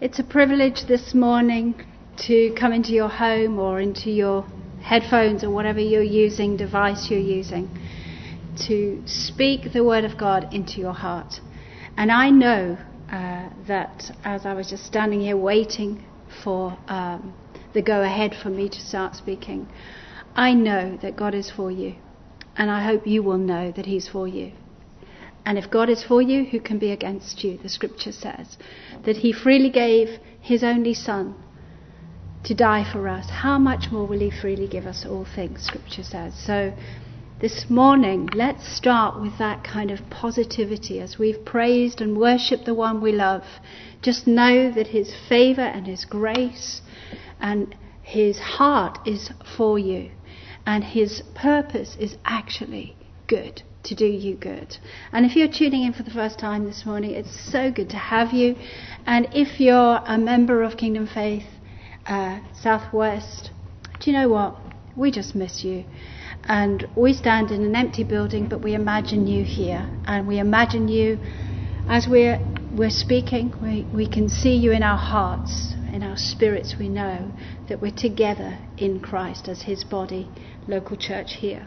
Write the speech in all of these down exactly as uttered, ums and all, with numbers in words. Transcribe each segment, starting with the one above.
It's a privilege this morning to come into your home or into your headphones or whatever you're using, device you're using, to speak the word of God into your heart. And I know uh, that as I was just standing here waiting for um, the go-ahead for me to start speaking, I know that God is for you. And I hope you will know that he's for you. And if God is for you, who can be against you? The scripture says that he freely gave his only son to die for us. How much more will he freely give us all things, scripture says. So this morning, let's start with that kind of positivity as we've praised and worshipped the one we love. Just know that his favour and his grace and his heart is for you. And his purpose is actually good, to do you good. And if you're tuning in for the first time this morning, it's so good to have you. And if you're a member of Kingdom Faith uh, Southwest, do you know what? We just miss you. And we stand in an empty building, but we imagine you here. And we imagine you as we're, we're speaking. We, we can see you in our hearts, in our spirits. We know that we're together in Christ as his body, local church here.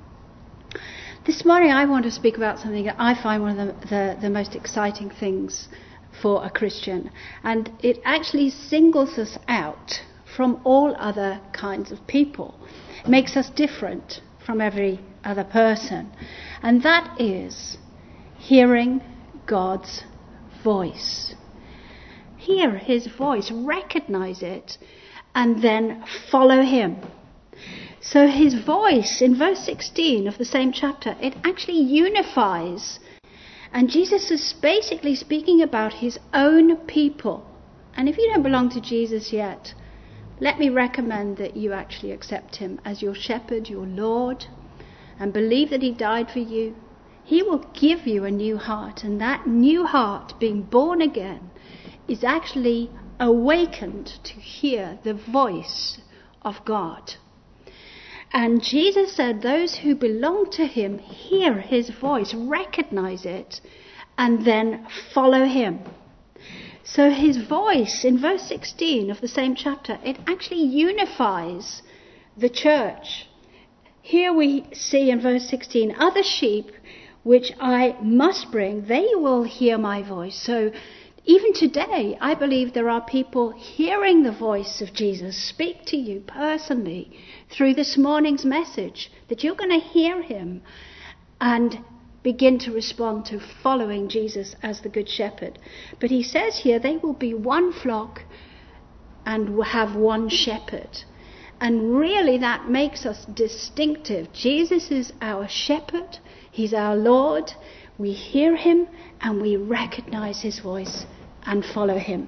This morning I want to speak about something that I find one of the, the, the most exciting things for a Christian. And it actually singles us out from all other kinds of people. It makes us different from every other person. And that is hearing God's voice. Hear his voice, recognize it, and then follow him. So his voice, in verse sixteen of the same chapter, it actually unifies. And Jesus is basically speaking about his own people. And if you don't belong to Jesus yet, let me recommend that you actually accept him as your shepherd, your Lord, and believe that he died for you. He will give you a new heart, and that new heart, being born again, is actually awakened to hear the voice of God. And Jesus said those who belong to him hear his voice, recognize it, and then follow him. So his voice, in verse sixteen of the same chapter, it actually unifies the church. Here we see in verse sixteen, other sheep which I must bring, they will hear my voice. So even today, I believe there are people hearing the voice of Jesus speak to you personally through this morning's message, that you're going to hear him and begin to respond to following Jesus as the Good Shepherd. But he says here they will be one flock and will have one shepherd. And really that makes us distinctive. Jesus is our shepherd. He's our Lord. We hear him and we recognize his voice and follow him.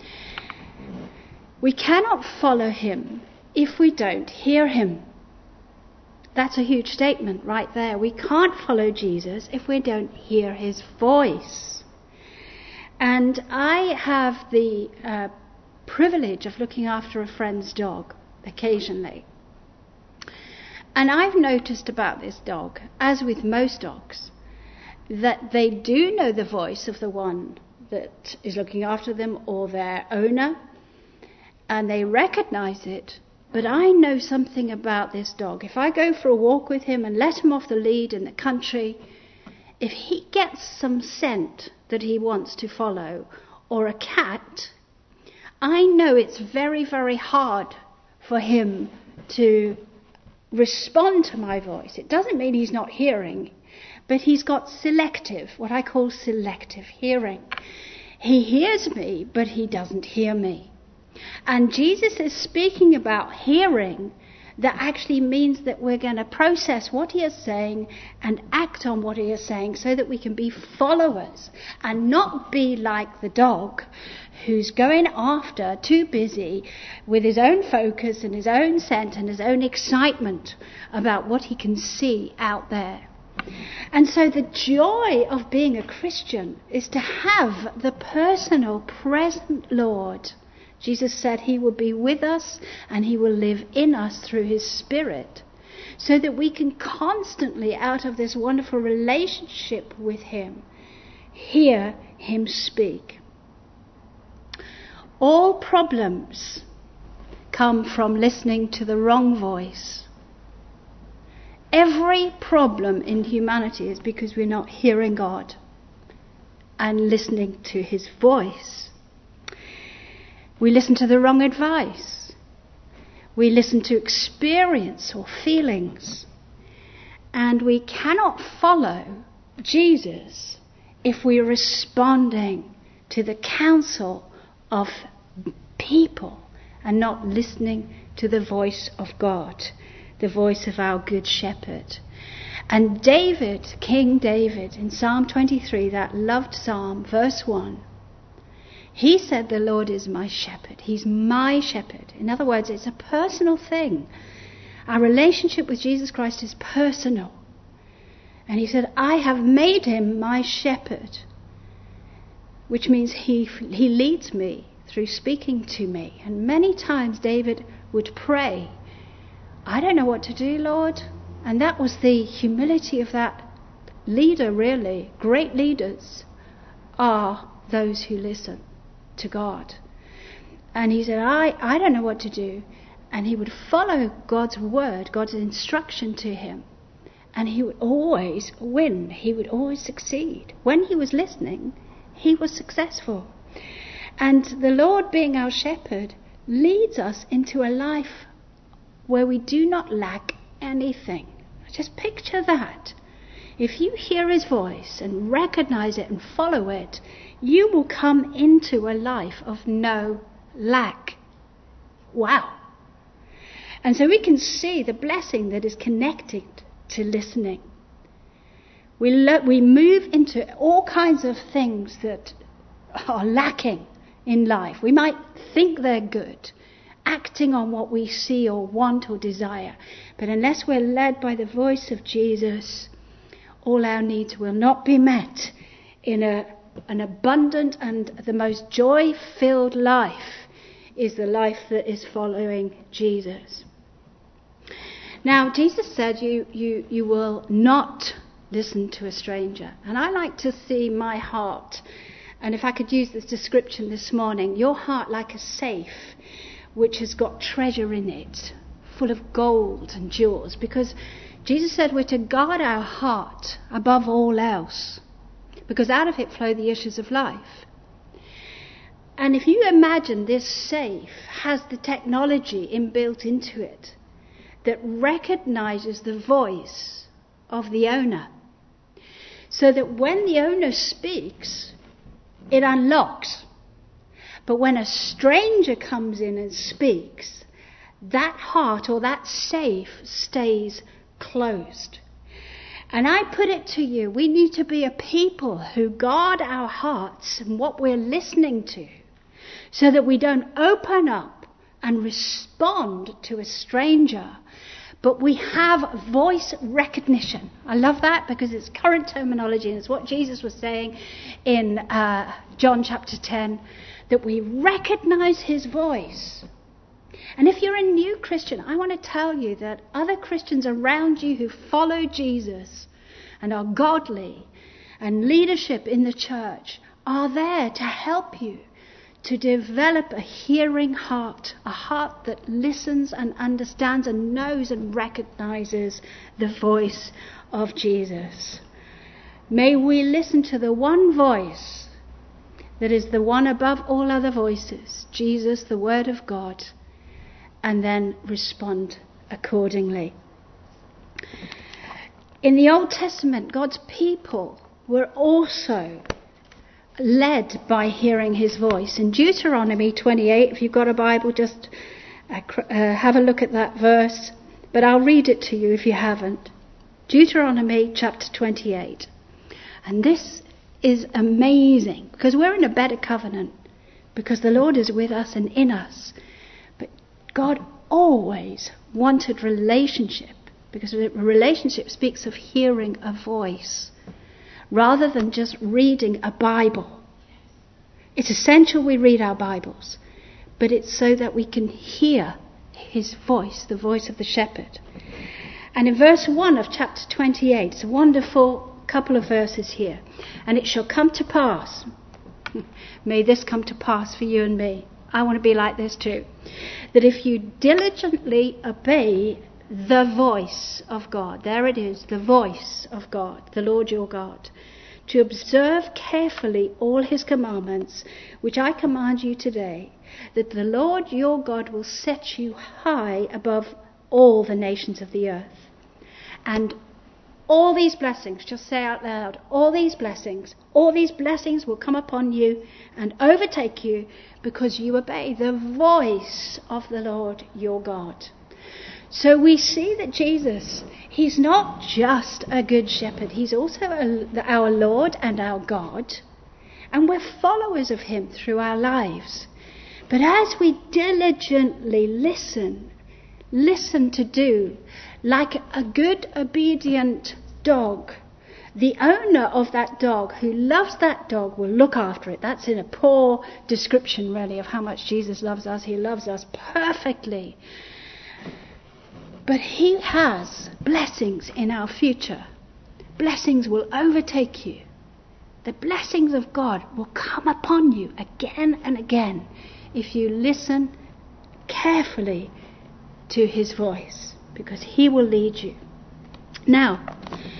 We cannot follow him if we don't hear him. That's a huge statement right there. We can't follow Jesus if we don't hear his voice. And I have the uh, privilege of looking after a friend's dog occasionally. And I've noticed about this dog, as with most dogs, that they do know the voice of the one that is looking after them or their owner, and they recognize it. But I know something about this dog. If I go for a walk with him and let him off the lead in the country, if he gets some scent that he wants to follow, or a cat, I know it's very, very hard for him to respond to my voice. It doesn't mean he's not hearing, but he's got selective, what I call selective hearing. He hears me, but he doesn't hear me. And Jesus is speaking about hearing that actually means that we're going to process what he is saying and act on what he is saying so that we can be followers and not be like the dog who's going after, too busy with his own focus and his own scent and his own excitement about what he can see out there. And so the joy of being a Christian is to have the personal, present Lord. Jesus said he will be with us and he will live in us through his Spirit, so that we can constantly, out of this wonderful relationship with him, hear him speak. All problems come from listening to the wrong voice. Every problem in humanity is because we're not hearing God and listening to his voice. We listen to the wrong advice. We listen to experience or feelings. And we cannot follow Jesus if we're responding to the counsel of people and not listening to the voice of God, the voice of our good shepherd. And David, King David, in Psalm twenty-three, that loved psalm, verse one, he said, the Lord is my shepherd. He's my shepherd. In other words, it's a personal thing. Our relationship with Jesus Christ is personal. And he said, I have made him my shepherd, which means he he leads me through speaking to me. And many times David would pray, I don't know what to do, Lord. And that was the humility of that leader, really. Great leaders are those who listen to God. And he said, I, I don't know what to do. And he would follow God's word, God's instruction to him. And he would always win. He would always succeed. When he was listening, he was successful. And the Lord, being our shepherd, leads us into a life where we do not lack anything. Just picture that. If you hear his voice and recognize it and follow it, you will come into a life of no lack. Wow. And so we can see the blessing that is connected to listening. We lo- we move into all kinds of things that are lacking in life. We might think they're good, acting on what we see or want or desire. But unless we're led by the voice of Jesus, all our needs will not be met in a, an abundant and the most joy-filled life is the life that is following Jesus. Now, Jesus said you, you, you will not listen to a stranger. And I like to see my heart, and if I could use this description this morning, your heart like a safe which has got treasure in it, full of gold and jewels. Because Jesus said we're to guard our heart above all else, because out of it flow the issues of life. And if you imagine this safe has the technology inbuilt into it that recognizes the voice of the owner, so that when the owner speaks, it unlocks. But when a stranger comes in and speaks, that heart or that safe stays closed. And I put it to you, we need to be a people who guard our hearts and what we're listening to, so that we don't open up and respond to a stranger, but we have voice recognition. I love that because it's current terminology, and it's what Jesus was saying in uh, John chapter ten, that we recognize his voice. And if you're a new Christian, I want to tell you that other Christians around you who follow Jesus and are godly, and leadership in the church are there to help you to develop a hearing heart, a heart that listens and understands and knows and recognizes the voice of Jesus. May we listen to the one voice that is the one above all other voices, Jesus, the Word of God, and then respond accordingly. In the Old Testament, God's people were also led by hearing his voice. In Deuteronomy twenty-eight, if you've got a Bible, just uh, uh, have a look at that verse. But I'll read it to you if you haven't. Deuteronomy chapter twenty-eight. And this is amazing, because we're in a better covenant, because the Lord is with us and in us. But God always wanted relationship, because relationship speaks of hearing a voice, rather than just reading a Bible. It's essential we read our Bibles, but it's so that we can hear his voice, the voice of the shepherd. And in verse one of chapter twenty-eight, it's a wonderful couple of verses here. And it shall come to pass, may this come to pass for you and me, I want to be like this too. That if you diligently obey the voice of God, there it is, the voice of God, the Lord your God, to observe carefully all his commandments, which I command you today, that the Lord your God will set you high above all the nations of the earth. And all these blessings, just say out loud, all these blessings, all these blessings will come upon you and overtake you because you obey the voice of the Lord your God. So we see that Jesus, he's not just a good shepherd, he's also a, our Lord and our God, and we're followers of him through our lives. But as we diligently listen, listen to do, like a good obedient dog, the owner of that dog who loves that dog will look after it. That's in a poor description really of how much Jesus loves us. He loves us perfectly. But he has blessings in our future. Blessings will overtake you. The blessings of God will come upon you again and again if you listen carefully to his voice, because he will lead you. Now,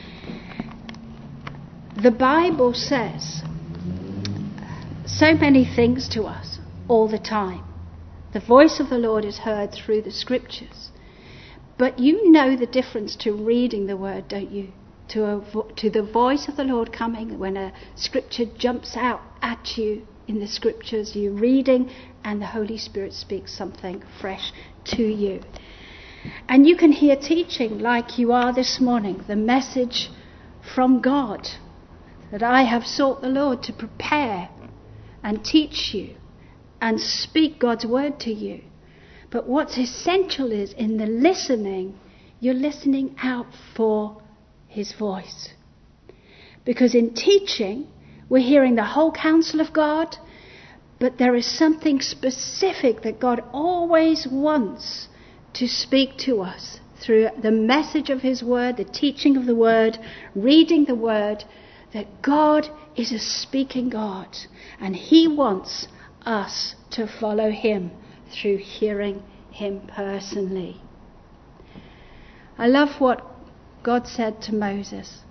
the Bible says so many things to us all the time. The voice of the Lord is heard through the scriptures. But you know the difference to reading the word, don't you? To, a vo- to the voice of the Lord coming when a scripture jumps out at you in the scriptures, you're reading and the Holy Spirit speaks something fresh to you. And you can hear teaching like you are this morning, the message from God, that I have sought the Lord to prepare and teach you and speak God's word to you. But what's essential is in the listening, you're listening out for his voice. Because in teaching, we're hearing the whole counsel of God, but there is something specific that God always wants to speak to us through the message of his word, the teaching of the word, reading the word, that God is a speaking God, and he wants us to follow him through hearing him personally. I love what God said to Moses.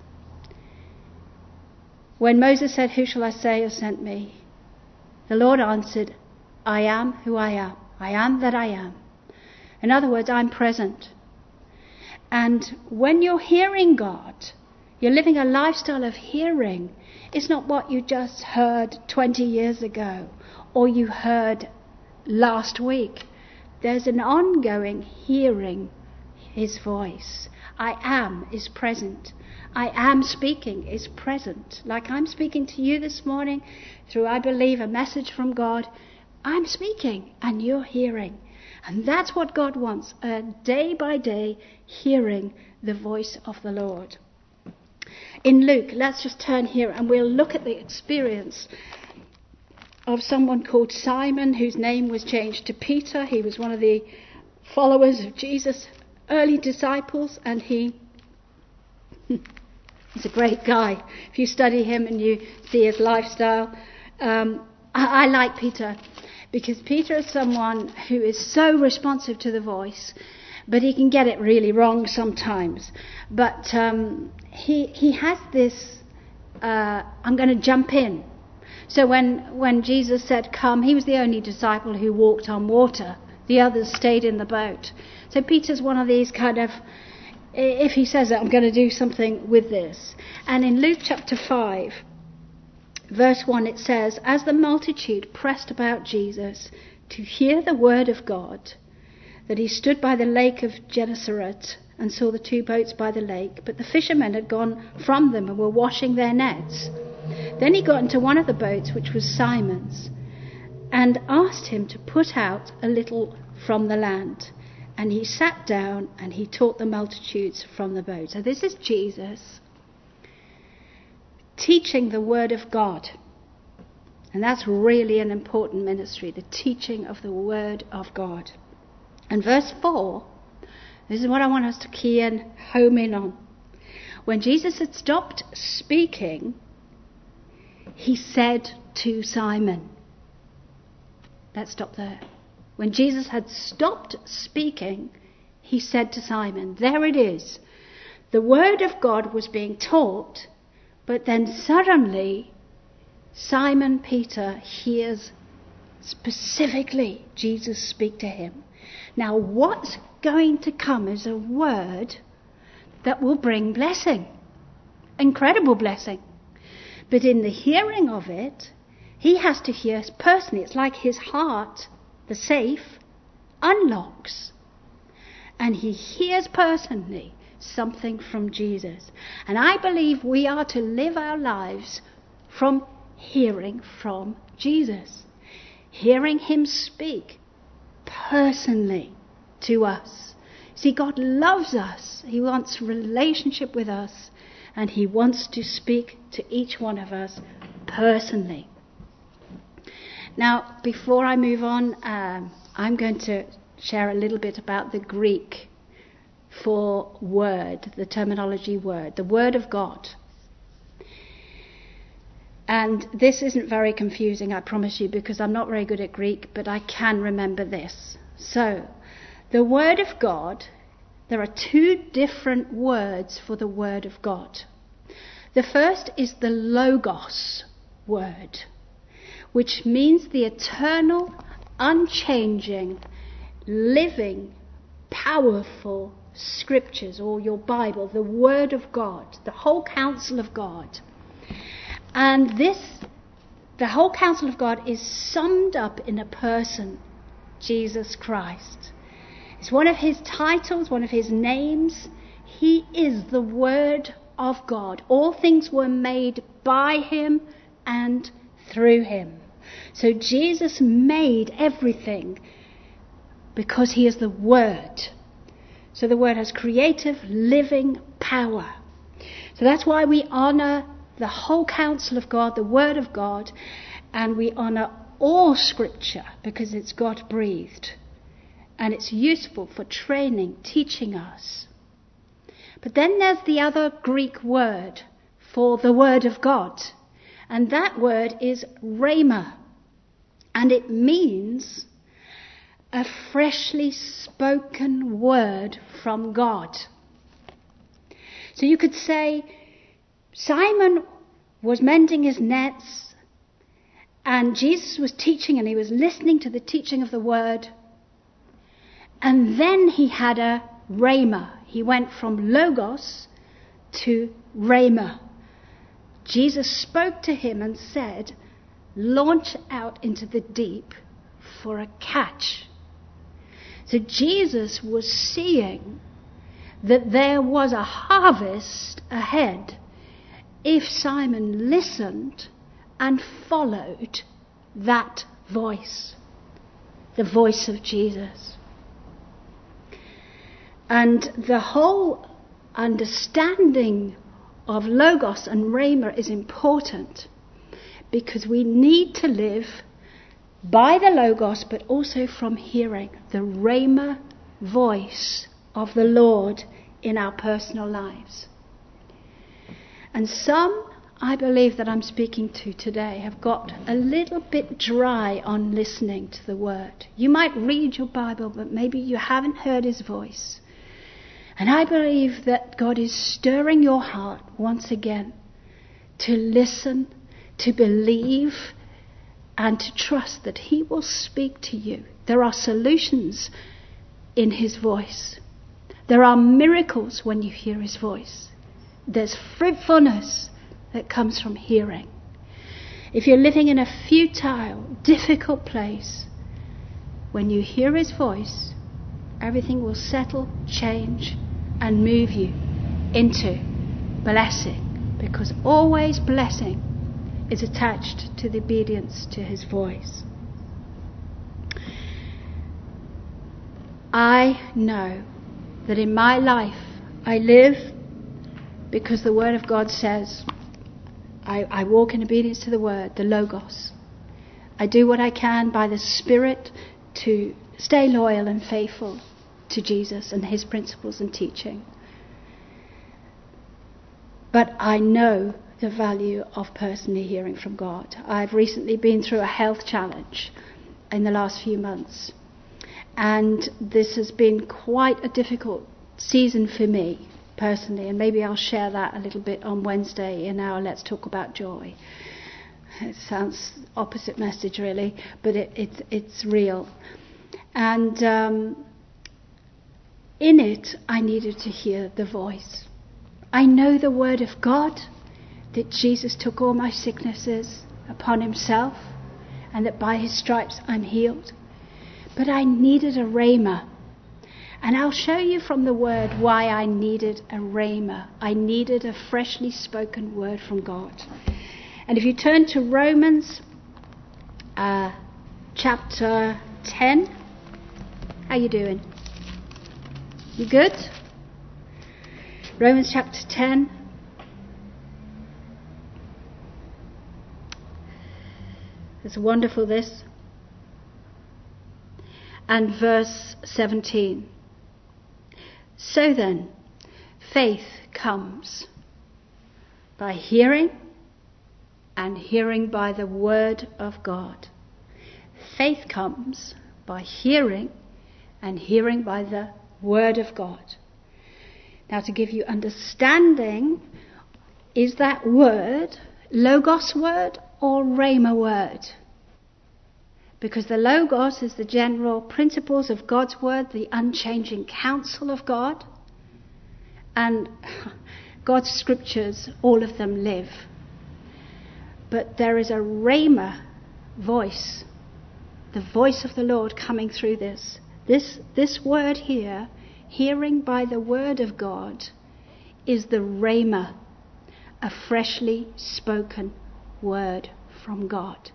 When Moses said, "Who shall I say has sent me?" the Lord answered, "I am who I am. I am that I am." In other words, I'm present. And when you're hearing God, you're living a lifestyle of hearing. It's not what you just heard twenty years ago or you heard last week. There's an ongoing hearing his voice. I am is present. I am speaking is present. Like I'm speaking to you this morning through, I believe, a message from God. I'm speaking and you're hearing. And that's what God wants, a day by day hearing the voice of the Lord. In Luke, let's just turn here and we'll look at the experience of someone called Simon, whose name was changed to Peter. He was one of the followers of Jesus, early disciples, and he he's a great guy. If you study him and you see his lifestyle, um, I, I like Peter, because Peter is someone who is so responsive to the voice, but he can get it really wrong sometimes. But um, he he has this, uh, I'm going to jump in. So when, when Jesus said, "Come," he was the only disciple who walked on water. The others stayed in the boat. So Peter's one of these kind of, if he says it, I'm going to do something with this. And in Luke chapter five, verse one, it says, "As the multitude pressed about Jesus to hear the word of God, that he stood by the lake of Gennesaret and saw the two boats by the lake, but the fishermen had gone from them and were washing their nets. Then he got into one of the boats, which was Simon's, and asked him to put out a little from the land. And he sat down and he taught the multitudes from the boat." So this is Jesus teaching the word of God. And that's really an important ministry, the teaching of the word of God. And verse four, this is what I want us to key in, home in on. When Jesus had stopped speaking, he said to Simon. let's stop there. When Jesus had stopped speaking, he said to Simon, there it is. The word of God was being taught, but then suddenly Simon Peter hears specifically Jesus speak to him. Now what's going to come is a word that will bring blessing, incredible blessing. But in the hearing of it, he has to hear personally. It's like his heart, the safe, unlocks. And he hears personally something from Jesus. And I believe we are to live our lives from hearing from Jesus. Hearing him speak personally to us. See, God loves us. He wants relationship with us. And he wants to speak to each one of us personally. Now, before I move on, um, I'm going to share a little bit about the Greek for word, the terminology word, the word of God. And this isn't very confusing, I promise you, because I'm not very good at Greek, but I can remember this. So, the word of God, there are two different words for the word of God. The first is the Logos word, which means the eternal, unchanging, living, powerful scriptures, or your Bible, the Word of God, the whole counsel of God. And this, the whole counsel of God is summed up in a person, Jesus Christ. It's one of his titles, one of his names. He is the Word of God. All things were made by him and through him. So Jesus made everything because he is the Word. So the Word has creative, living power. So that's why we honour the whole counsel of God, the Word of God, and we honour all Scripture because it's God-breathed. And it's useful for training, teaching us. But then there's the other Greek word for the Word of God. And that word is rhema. And it means a freshly spoken word from God. So you could say, Simon was mending his nets, and Jesus was teaching, and he was listening to the teaching of the word. And then he had a rhema. He went from logos to rhema. Jesus spoke to him and said, launch out into the deep for a catch. So Jesus was seeing that there was a harvest ahead if Simon listened and followed that voice, the voice of Jesus. And the whole understanding of Logos and Rhema is important because we need to live by the Logos, but also from hearing the Rhema voice of the Lord in our personal lives. And some, I believe, that I'm speaking to today have got a little bit dry on listening to the Word. You might read your Bible, but maybe you haven't heard his voice. And I believe that God is stirring your heart once again to listen, to believe, and to trust that he will speak to you. There are solutions in his voice. There are miracles when you hear his voice. There's fruitfulness that comes from hearing. If you're living in a futile, difficult place, when you hear his voice, everything will settle, change, and move you into blessing, because always blessing is attached to the obedience to his voice. I know that in my life I live because the Word of God says I, I walk in obedience to the Word, the Logos. I do what I can by the Spirit to stay loyal and faithful to Jesus and his principles and teaching. But I know the value of personally hearing from God. I've recently been through a health challenge, in the last few months. And this has been quite a difficult season for me personally, and maybe I'll share that a little bit on Wednesday in our Let's Talk About Joy. It sounds opposite message really, but it, it, it's real. And um, in it, I needed to hear the voice. I know the word of God, that Jesus took all my sicknesses upon himself, and that by his stripes I'm healed. But I needed a rhema. And I'll show you from the word why I needed a rhema. I needed a freshly spoken word from God. And if you turn to Romans uh, chapter ten, how you doing? You good? Romans chapter ten. It's wonderful, this. And verse seventeen. So then, faith comes by hearing, and hearing by the word of God. Faith comes by hearing, and hearing by the word of God. Now, to give you understanding, is that word Logos word or Rhema word? Because the Logos is the general principles of God's word, the unchanging counsel of God. And God's scriptures, all of them live. But there is a Rhema voice, the voice of the Lord coming through this. This, this word here, hearing by the word of God, is the Rhema, a freshly spoken word from God.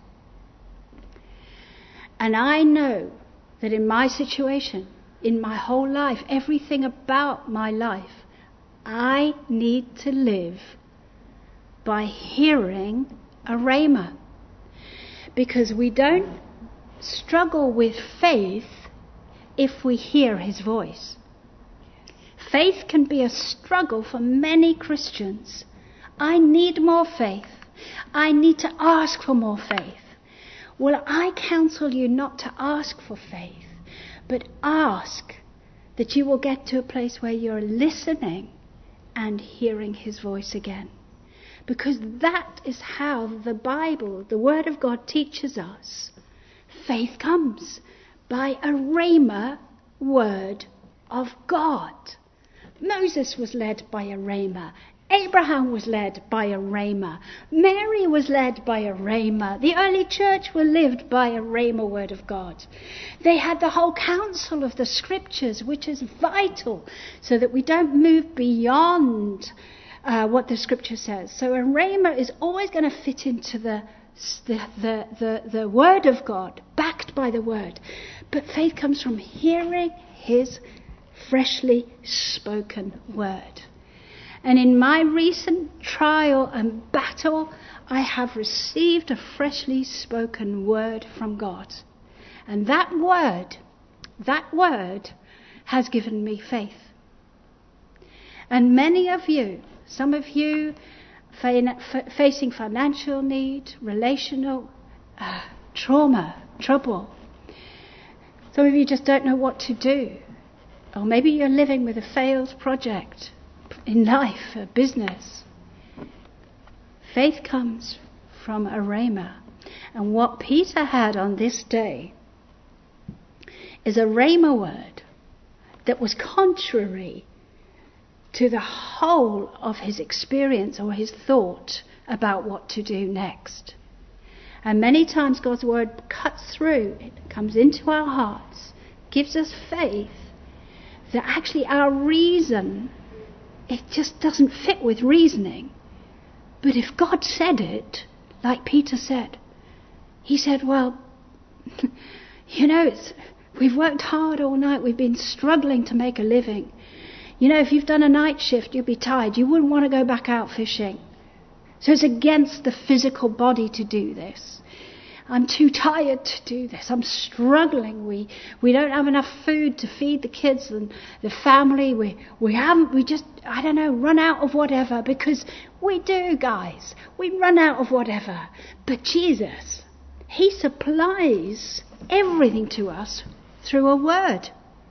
And I know that in my situation, in my whole life, everything about my life, I need to live by hearing a rhema. Because we don't struggle with faith if we hear his voice. Faith can be a struggle for many Christians. I need more faith. I need to ask for more faith. Well, I counsel you not to ask for faith, but ask that you will get to a place where you're listening and hearing his voice again. Because that is how the Bible, the Word of God, teaches us. Faith comes by a rhema word of God. Moses was led by a rhema. Abraham was led by a rhema. Mary was led by a rhema. The early church were lived by a rhema word of God. They had the whole counsel of the scriptures, which is vital so that we don't move beyond uh, what the scripture says. So a rhema is always going to fit into the, the, the, the, the word of God, backed by the word. But faith comes from hearing his freshly spoken word. And in my recent trial and battle, I have received a freshly spoken word from God. And that word, that word has given me faith. And many of you, some of you facing financial need, relational uh, trauma, trouble. Some of you just don't know what to do. Or maybe you're living with a failed project in life, a business. Faith comes from a rhema. And what Peter had on this day is a rhema word that was contrary to the whole of his experience or his thought about what to do next. And many times God's word cuts through, it comes into our hearts, gives us faith that actually our reason, it just doesn't fit with reasoning. But if God said it, like Peter said, he said, well, you know, it's, we've worked hard all night. We've been struggling to make a living. You know, if you've done a night shift, you'll be tired. You wouldn't want to go back out fishing. So it's against the physical body to do this. I'm too tired to do this. I'm struggling. We we don't have enough food to feed the kids and the family. We we haven't. We just, I don't know, run out of whatever. Because we do, guys. We run out of whatever. But Jesus, he supplies everything to us through a word.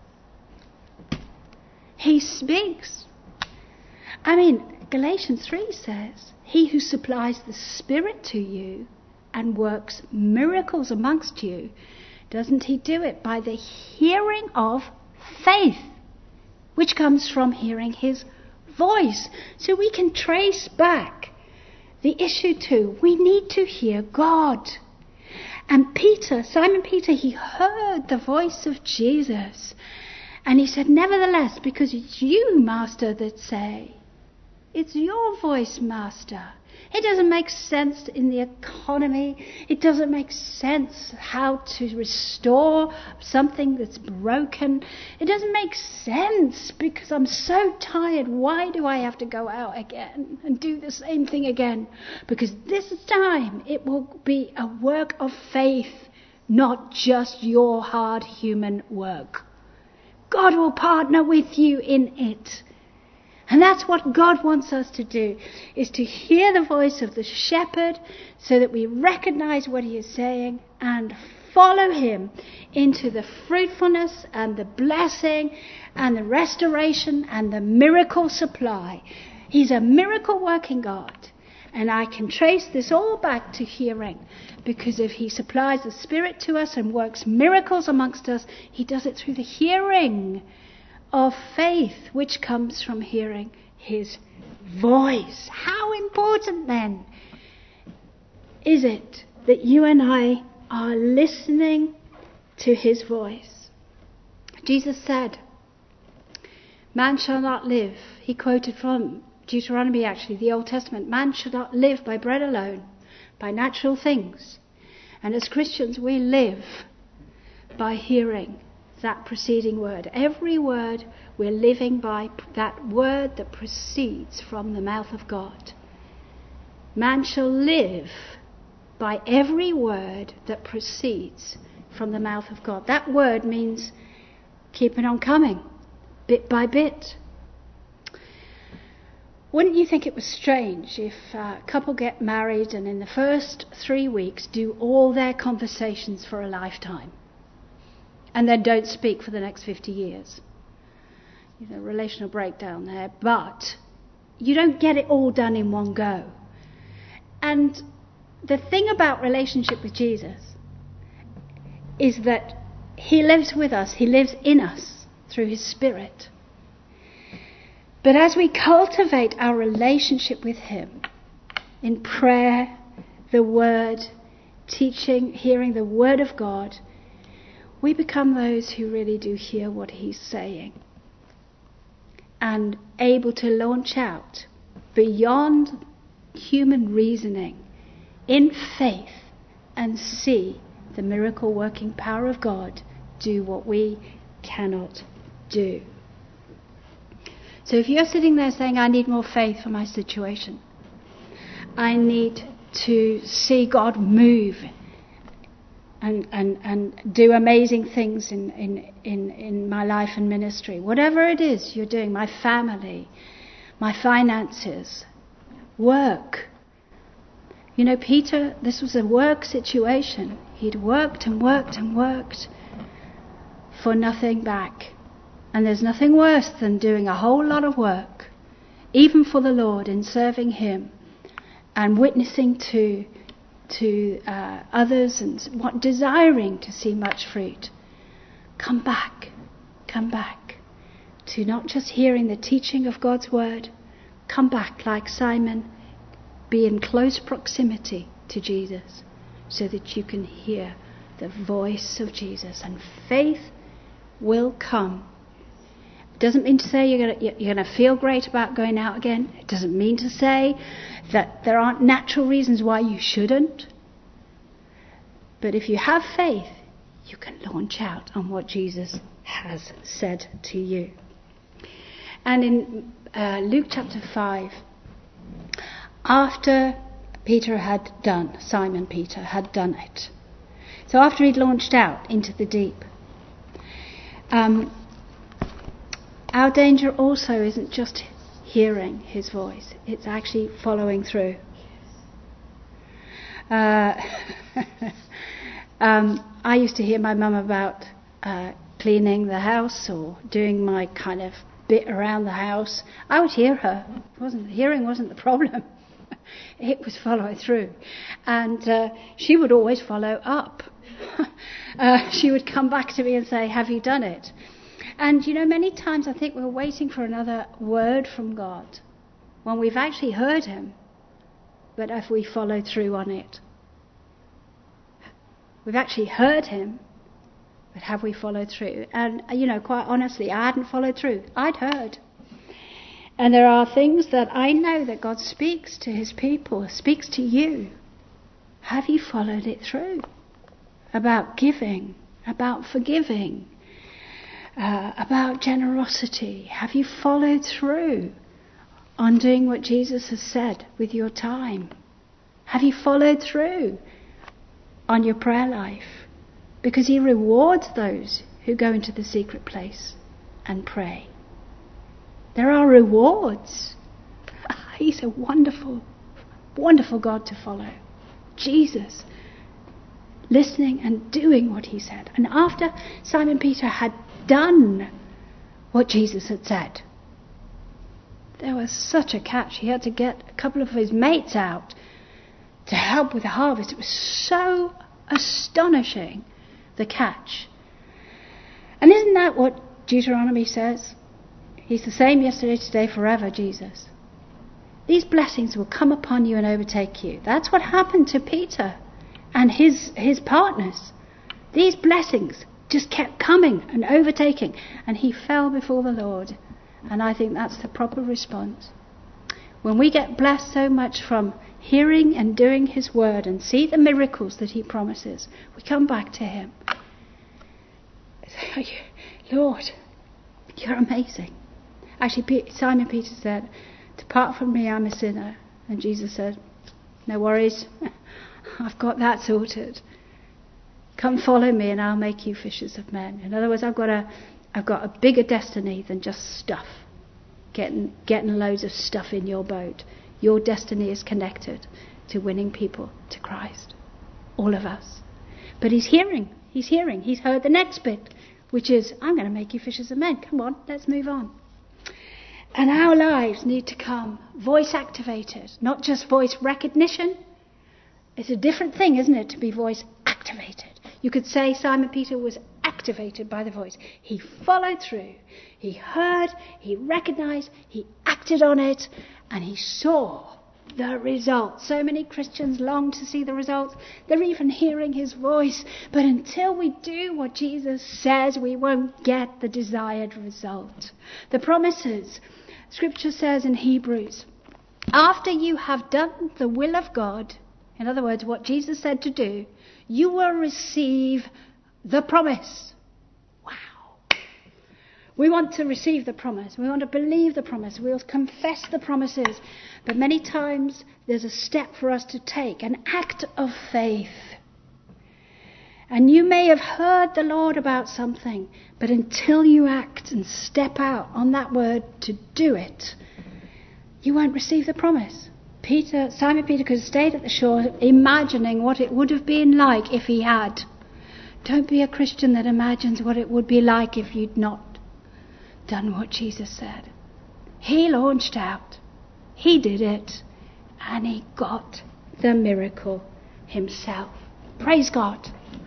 He speaks. I mean, Galatians three says, he who supplies the Spirit to you and works miracles amongst you, doesn't he do it by the hearing of faith, which comes from hearing his voice? So we can trace back the issue to, we need to hear God. And Peter, Simon Peter, he heard the voice of Jesus. And he said, nevertheless, because it's you, Master, that say, it's your voice, Master. It doesn't make sense in the economy. It doesn't make sense how to restore something that's broken. It doesn't make sense because I'm so tired. Why do I have to go out again and do the same thing again? Because this time it will be a work of faith, not just your hard human work. God will partner with you in it. And that's what God wants us to do, is to hear the voice of the shepherd so that we recognize what he is saying and follow him into the fruitfulness and the blessing and the restoration and the miracle supply. He's a miracle working God. And I can trace this all back to hearing, because if he supplies the Spirit to us and works miracles amongst us, he does it through the hearing of faith, which comes from hearing his voice. How important then is it that you and I are listening to his voice? Jesus said, man shall not live. He quoted from Deuteronomy, actually, the Old Testament. Man shall not live by bread alone, by natural things. And as Christians, we live by hearing that preceding word. Every word, we're living by that word that proceeds from the mouth of God. Man shall live by every word that proceeds from the mouth of God. That word means keeping on coming, bit by bit. Wouldn't you think it was strange if a couple get married and in the first three weeks do all their conversations for a lifetime and then don't speak for the next fifty years? You know, relational breakdown there. But you don't get it all done in one go. And the thing about relationship with Jesus is that he lives with us. He lives in us through his Spirit. But as we cultivate our relationship with him in prayer, the word, teaching, hearing the word of God, we become those who really do hear what he's saying and able to launch out beyond human reasoning in faith and see the miracle working power of God do what we cannot do. So if you're sitting there saying, I need more faith for my situation, I need to see God move and and, and do amazing things in, in, in, in my life and ministry, whatever it is you're doing, my family, my finances, work. You know, Peter, this was a work situation. He'd worked and worked and worked for nothing back. And there's nothing worse than doing a whole lot of work, even for the Lord, in serving him and witnessing to to uh, others and what, desiring to see much fruit. Come back, come back to not just hearing the teaching of God's word. Come back like Simon, be in close proximity to Jesus so that you can hear the voice of Jesus, and faith will come. It doesn't mean to say you're going to, you're going to feel great about going out again. It doesn't mean to say that there aren't natural reasons why you shouldn't. But if you have faith, you can launch out on what Jesus has said to you. And in uh, Luke chapter five, after Peter had done, Simon Peter had done it, so after he'd launched out into the deep, um, our danger also isn't just hearing his voice, it's actually following through. Uh, Um, I used to hear my mum about uh, cleaning the house or doing my kind of bit around the house. I would hear her. It wasn't hearing wasn't the problem. It was follow through, and uh, she would always follow up. uh, she would come back to me and say, "Have you done it?" And you know, many times I think we're waiting for another word from God when we've actually heard Him, but have we followed through on it? We've actually heard Him, but have we followed through? And you know, quite honestly, I hadn't followed through. I'd heard. And there are things that I know that God speaks to His people, speaks to you. Have you followed it through? About giving, about forgiving, uh, about generosity. Have you followed through on doing what Jesus has said with your time? Have you followed through on your prayer life? Because He rewards those who go into the secret place and pray. There are rewards. He's a wonderful, wonderful God to follow. Jesus, listening and doing what He said. And after Simon Peter had done what Jesus had said, there was such a catch. He had to get a couple of his mates out to help with the harvest. It was so astonishing, the catch. And isn't that what Deuteronomy says? He's the same yesterday, today, forever, Jesus. These blessings will come upon you and overtake you. That's what happened to Peter and his his partners. These blessings just kept coming and overtaking. And he fell before the Lord. And I think that's the proper response. When we get blessed so much from hearing and doing His word and see the miracles that He promises, we come back to Him. Lord, You're amazing. Actually, Simon Peter said, "Depart from me, I'm a sinner." And Jesus said, "No worries, I've got that sorted. Come follow me and I'll make you fishers of men." In other words, I've got a, I've got a bigger destiny than just stuff. Getting, getting loads of stuff in your boat. Your destiny is connected to winning people to Christ. All of us. But He's hearing, He's hearing, He's heard the next bit, which is, "I'm going to make you fishers of men. Come on, let's move on." And our lives need to come voice activated, not just voice recognition. It's a different thing, isn't it, to be voice activated? You could say Simon Peter was activated by the voice. He followed through. He heard, he recognized, he acted on it, and he saw the results. So many Christians long to see the results. They're even hearing His voice. But until we do what Jesus says, we won't get the desired result. The promises. Scripture says in Hebrews, after you have done the will of God, in other words, what Jesus said to do, you will receive the promise. Wow. We want to receive the promise. We want to believe the promise. We'll confess the promises. But many times there's a step for us to take, an act of faith. And you may have heard the Lord about something, but until you act and step out on that word to do it, you won't receive the promise. Peter, Simon Peter could have stayed at the shore imagining what it would have been like if he had. Don't be a Christian that imagines what it would be like if you'd not done what Jesus said. He launched out. He did it. And he got the miracle himself. Praise God.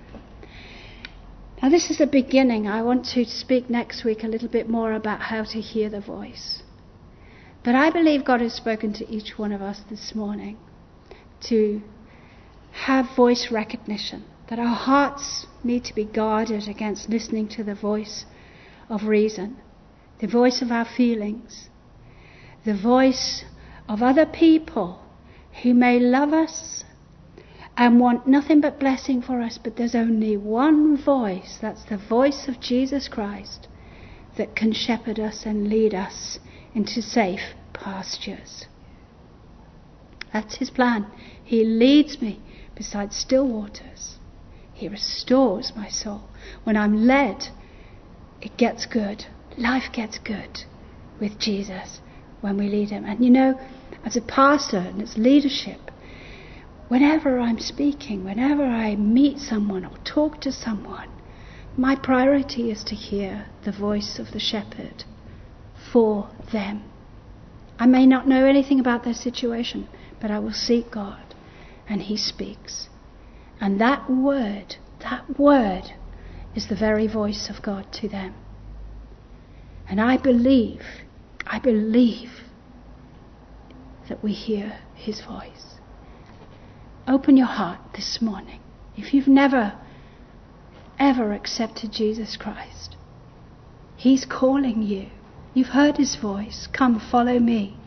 Now this is the beginning. I want to speak next week a little bit more about how to hear the voice. But I believe God has spoken to each one of us this morning to have voice recognition. That our hearts need to be guarded against listening to the voice of reason. The voice of our feelings. The voice of other people who may love us and want nothing but blessing for us, but there's only one voice, that's the voice of Jesus Christ, that can shepherd us and lead us into safe pastures. That's His plan. He leads me beside still waters. He restores my soul. When I'm led, it gets good. Life gets good with Jesus when we lead Him. And you know, as a pastor and as leadership, whenever I'm speaking, whenever I meet someone or talk to someone, my priority is to hear the voice of the shepherd for them. I may not know anything about their situation, but I will seek God, and he speaks. And that word, that word is the very voice of God to them. And I believe, I believe that we hear his voice. Open your heart this morning. If you've never, ever accepted Jesus Christ, he's calling you. You've heard his voice. Come, follow me.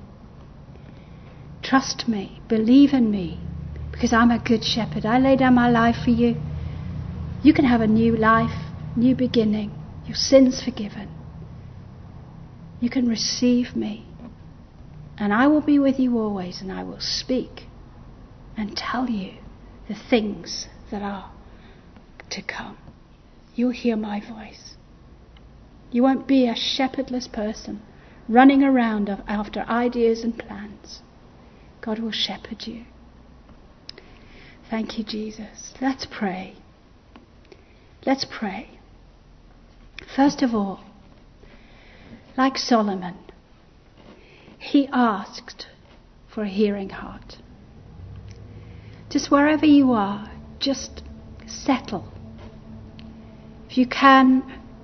Trust me. Believe in me. Because I'm a good shepherd. I lay down my life for you. You can have a new life, new beginning. Your sins forgiven. You can receive me. And I will be with you always, and I will speak and tell you the things that are to come. You'll hear my voice. You won't be a shepherdless person running around after ideas and plans. God will shepherd you. Thank you, Jesus. Let's pray. Let's pray. First of all, like Solomon, he asked for a hearing heart. Just wherever you are, just settle. If you can,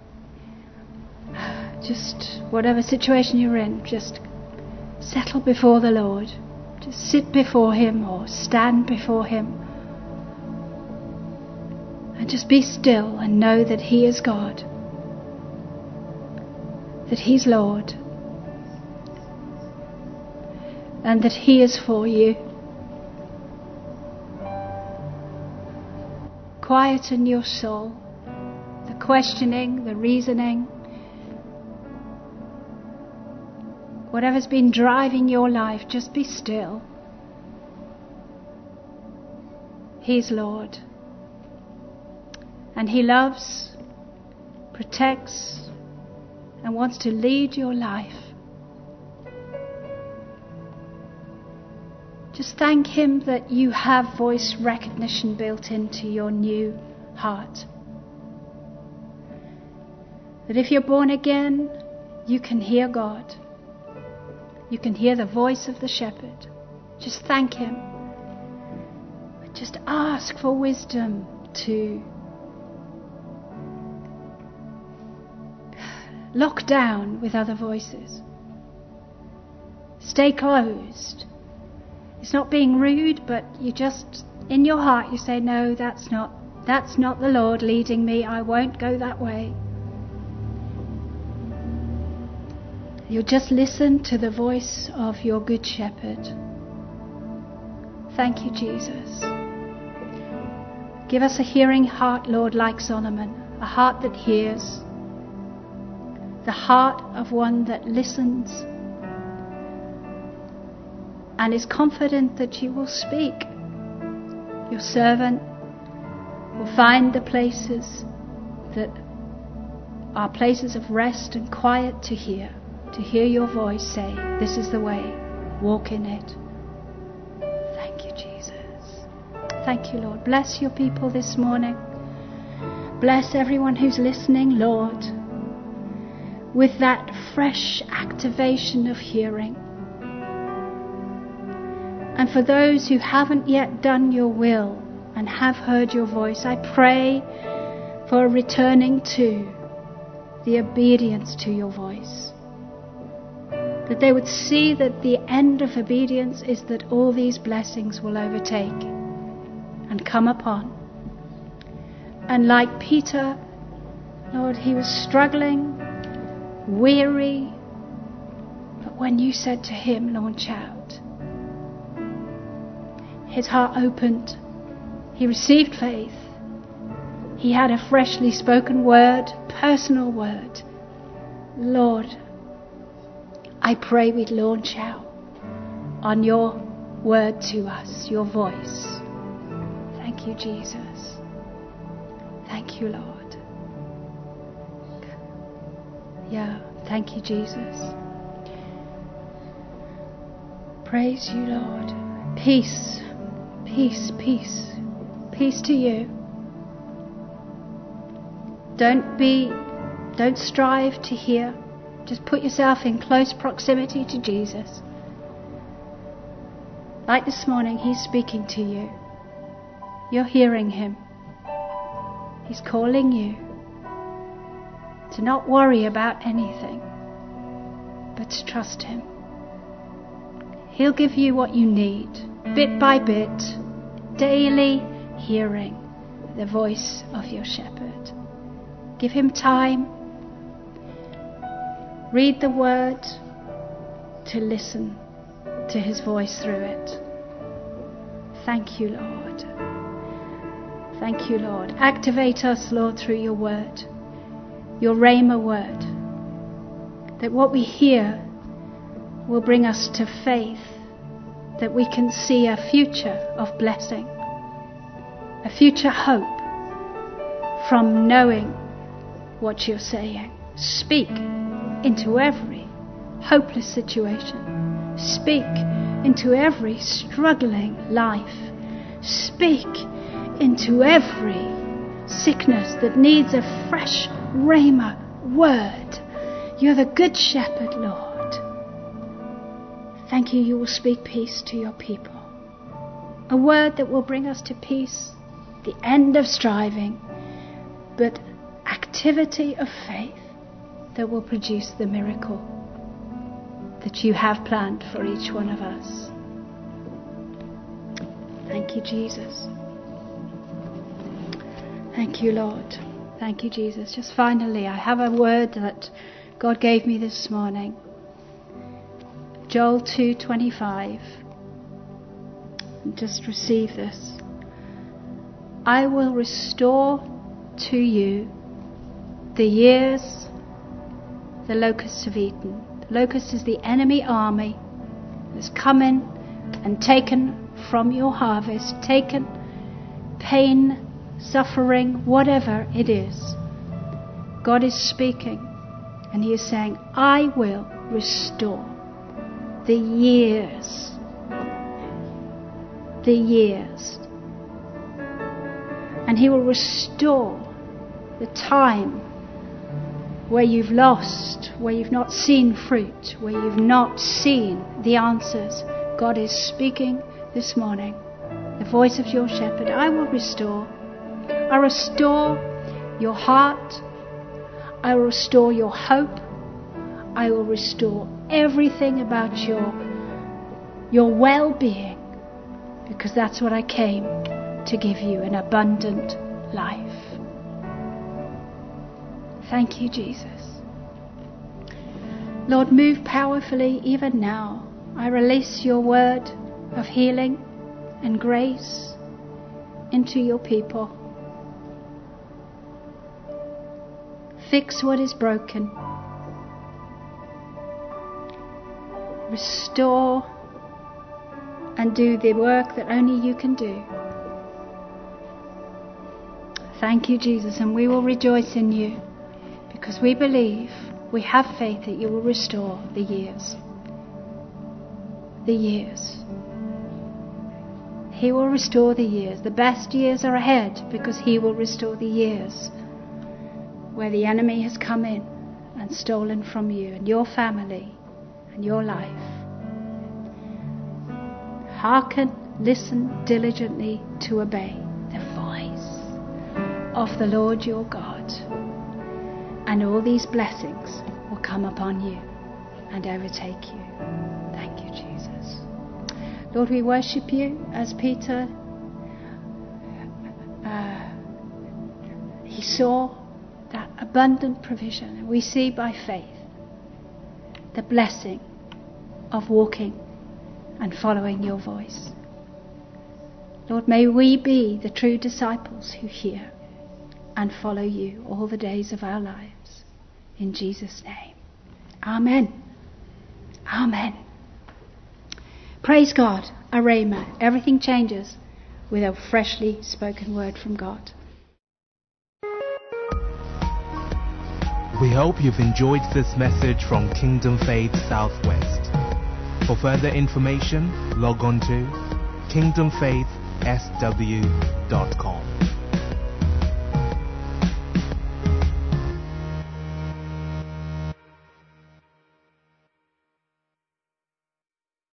just whatever situation you're in, just settle before the Lord. Just sit before him or stand before him. And just be still and know that he is God. That he's Lord. And that he is for you. Quieten your soul. The questioning, the reasoning. Whatever's been driving your life, just be still. He's Lord. And he loves, protects, and wants to lead your life. Just thank him that you have voice recognition built into your new heart. That if you're born again, you can hear God. You can hear the voice of the shepherd. Just thank him. Just ask for wisdom to lock down with other voices. Stay closed. It's not being rude, but you just, in your heart, you say, no, that's not, that's not the Lord leading me. I won't go that way. You'll just listen to the voice of your good shepherd. Thank you, Jesus. Give us a hearing heart, Lord, like Solomon, a heart that hears, the heart of one that listens and is confident that you will speak. Your servant will find the places that are places of rest and quiet to hear, to hear your voice say, this is the way, walk in it. Thank you, Jesus. Thank you, Lord. Bless your people this morning. Bless everyone who's listening, Lord, with that fresh activation of hearing. And for those who haven't yet done your will and have heard your voice, I pray for a returning to the obedience to your voice. That they would see that the end of obedience is that all these blessings will overtake and come upon. And like Peter, Lord, he was struggling, weary, but when you said to him, launch out, his heart opened. He received faith. He had a freshly spoken word, personal word. Lord, I pray we'd launch out on your word to us, your voice. Thank you, Jesus. Thank you, Lord. Yeah, thank you, Jesus. Praise you, Lord. Peace. Peace, peace, peace to you. Don't be, don't strive to hear. Just put yourself in close proximity to Jesus. Like this morning, He's speaking to you. You're hearing Him. He's calling you to not worry about anything, but to trust Him. He'll give you what you need, bit by bit, daily hearing the voice of your shepherd. Give Him time. Read the Word to listen to His voice through it. Thank you, Lord. Thank you, Lord. Activate us, Lord, through your Word, your Rhema Word, that what we hear will bring us to faith, that we can see a future of blessing, a future hope from knowing what you're saying. Speak into every hopeless situation. Speak into every struggling life. Speak into every sickness that needs a fresh rhema word. You're the good shepherd, Lord. Thank you, you will speak peace to your people. A word that will bring us to peace, the end of striving, but activity of faith that will produce the miracle that you have planned for each one of us. Thank you, Jesus. Thank you, Lord. Thank you, Jesus. Just finally, I have a word that God gave me this morning. Joel two twenty-five. Just receive this. I will restore to you the years the locusts have eaten. The locust is the enemy army that's come in and taken from your harvest, taken pain, suffering, whatever it is. God is speaking and He is saying, I will restore the years, the years. And He will restore the time where you've lost, where you've not seen fruit, where you've not seen the answers. God is speaking this morning, the voice of your shepherd. I will restore. I restore your heart. I will restore your hope. I will restore everything about your, your well-being, because that's what I came to give you, an abundant life. Thank you, Jesus. Lord, move powerfully even now. I release your word of healing and grace into your people. Fix what is broken. Restore and do the work that only you can do. Thank you, Jesus, and we will rejoice in you, because we believe, we have faith that you will restore the years. The years. He will restore the years. The best years are ahead, because He will restore the years where the enemy has come in and stolen from you and your family and your life. Hearken, listen diligently to obey the voice of the Lord your God, and all these blessings will come upon you and overtake you. Thank you, Jesus. Lord, we worship you as Peter, uh, he saw that abundant provision, and we see by faith the blessing of walking and following your voice. Lord, may we be the true disciples who hear and follow you all the days of our lives. In Jesus' name. Amen. Amen. Praise God. A rhema. Everything changes with a freshly spoken word from God. We hope you've enjoyed this message from Kingdom Faith Southwest. For further information, log on to kingdom faith s w dot com.